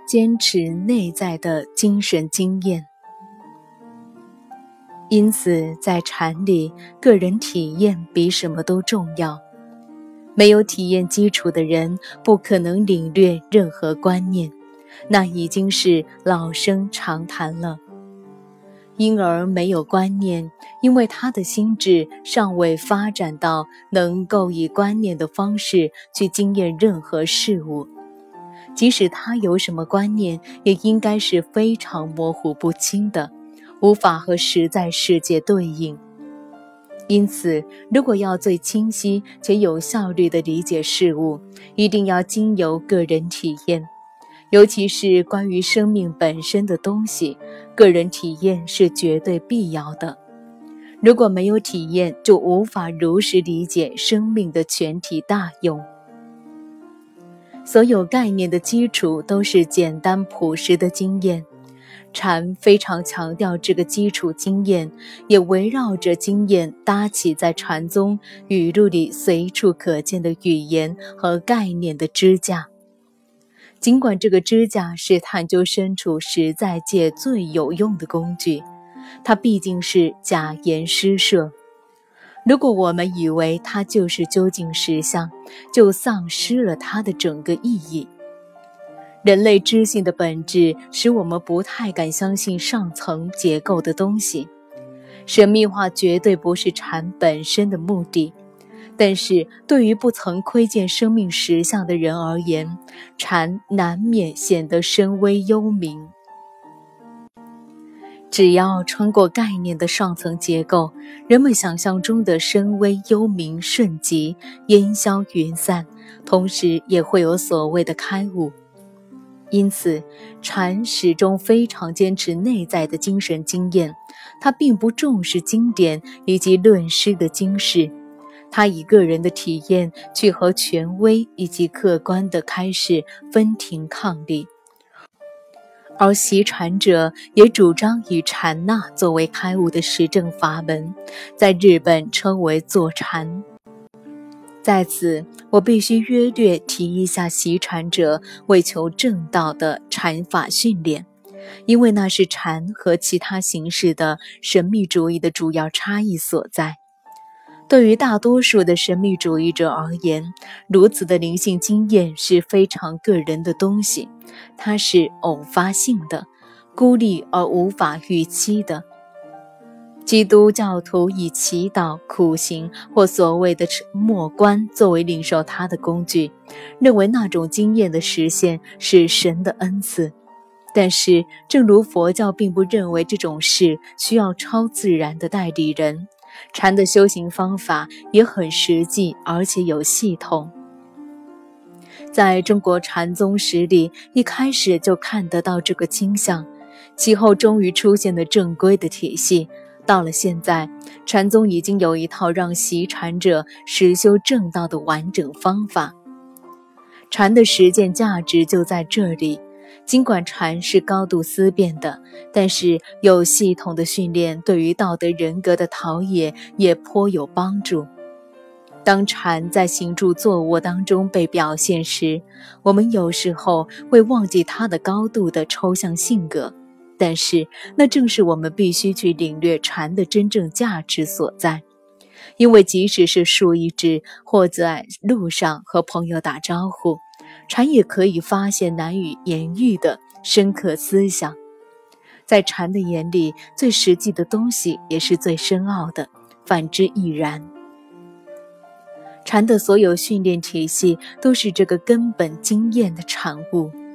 坚持内在的精神经验。因此，在禅里，个人体验比什么都重要。没有体验基础的人，不可能领略任何观念，那已经是老生常谈了。因而没有观念，因为他的心智尚未发展到能够以观念的方式去经验任何事物。即使他有什么观念，也应该是非常模糊不清的，无法和实在世界对应。因此，如果要最清晰且有效率地理解事物，一定要经由个人体验。尤其是关于生命本身的东西，个人体验是绝对必要的。如果没有体验，就无法如实理解生命的全体大用。所有概念的基础都是简单朴实的经验。禅非常强调这个基础经验，也围绕着经验搭起在禅宗语录里随处可见的语言和概念的支架。尽管这个支架是探究身处实在界最有用的工具，它毕竟是假言施设。如果我们以为它就是究竟实相，就丧失了它的整个意义。人类知性的本质使我们不太敢相信上层结构的东西。神秘化绝对不是禅本身的目的，但是对于不曾窥见生命实相的人而言，禅难免显得深微幽冥。只要穿过概念的上层结构，人们想象中的深微幽冥瞬即烟消云散，同时也会有所谓的开悟。因此，禅始终非常坚持内在的精神经验，他并不重视经典以及论师的经世，他以个人的体验去和权威以及客观的开示分庭抗礼。而习禅者也主张以禅那作为开悟的实证法门，在日本称为坐禅。在此，我必须约略提一下习禅者为求正道的禅法训练，因为那是禅和其他形式的神秘主义的主要差异所在。对于大多数的神秘主义者而言，如此的灵性经验是非常个人的东西，它是偶发性的，孤立而无法预期的。基督教徒以祈祷、苦行或所谓的默观作为领受他的工具，认为那种经验的实现是神的恩赐。但是，正如佛教并不认为这种事需要超自然的代理人，禅的修行方法也很实际，而且有系统。在中国禅宗史里，一开始就看得到这个倾向，其后终于出现了正规的体系。到了现在，禅宗已经有一套让习禅者实修正道的完整方法。禅的实践价值就在这里。尽管禅是高度思辨的，但是有系统的训练对于道德人格的陶冶也颇有帮助。当禅在行住坐卧当中被表现时，我们有时候会忘记它的高度的抽象性格，但是那正是我们必须去领略禅的真正价值所在。因为即使是数一指或在路上和朋友打招呼，禅也可以发现难以言喻的深刻思想。在禅的眼里，最实际的东西也是最深奥的，反之亦然。禅的所有训练体系都是这个根本经验的产物。